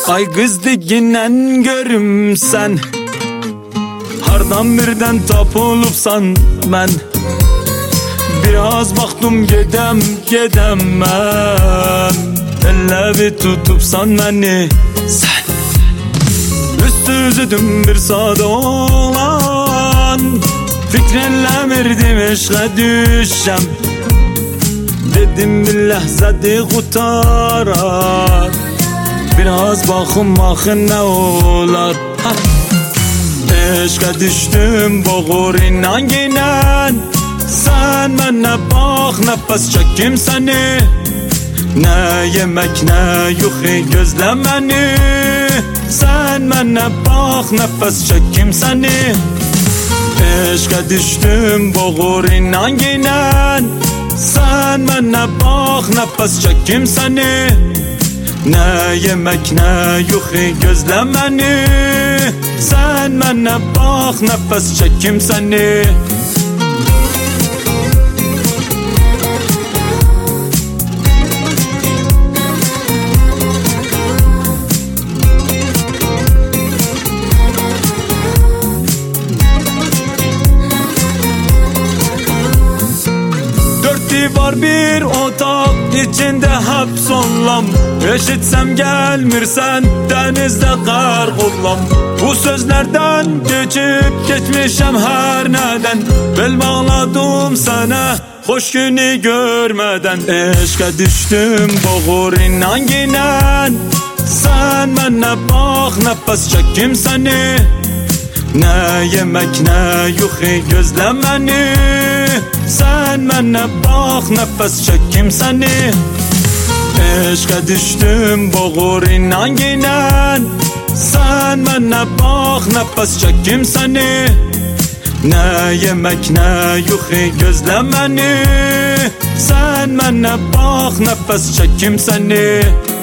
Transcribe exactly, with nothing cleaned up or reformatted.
Ay kızdıginen görümsen, hardan birden tapılıpsan ben. Biraz baktım gedem gedemem, elle bir tutupsan beni sen. Üstü üzüdüm bir sade olan, fikrenle verdim eşke düşem. Dedim bir lehzede kurtarar, biraz bakım bakın ne olar. Eşke düştüm boğur inan ginen, sen bana bak nefes çekim seni. Ne yemek ne yuhi gözlemeni, sen bana bak nefes çekim seni. Eşke düştüm boğur inan ginen, sen bana bak nefes çekim seni. Ne yemek ne yuhi gözlemeni, sen bana bak nefes çekim seni. Var bir otak içinde hapsollam, eşitsem gelmirsen denizde kargollam. Bu sözlerden geçip geçmişem her neden, bel bağladım sana hoş günü görmeden. Eşke düştüm boğur inan ginen, sen bana bak nefes çekim seni. Ne yemek ne yuhi gözlemeni, sen bana bak nefes çekim seni. Eşke düştüm boğur inan ginen, sen bana bak nefes çekim seni. Ne yemek ne yuhi gözlemeni, sen bana bak nefes çekim seni.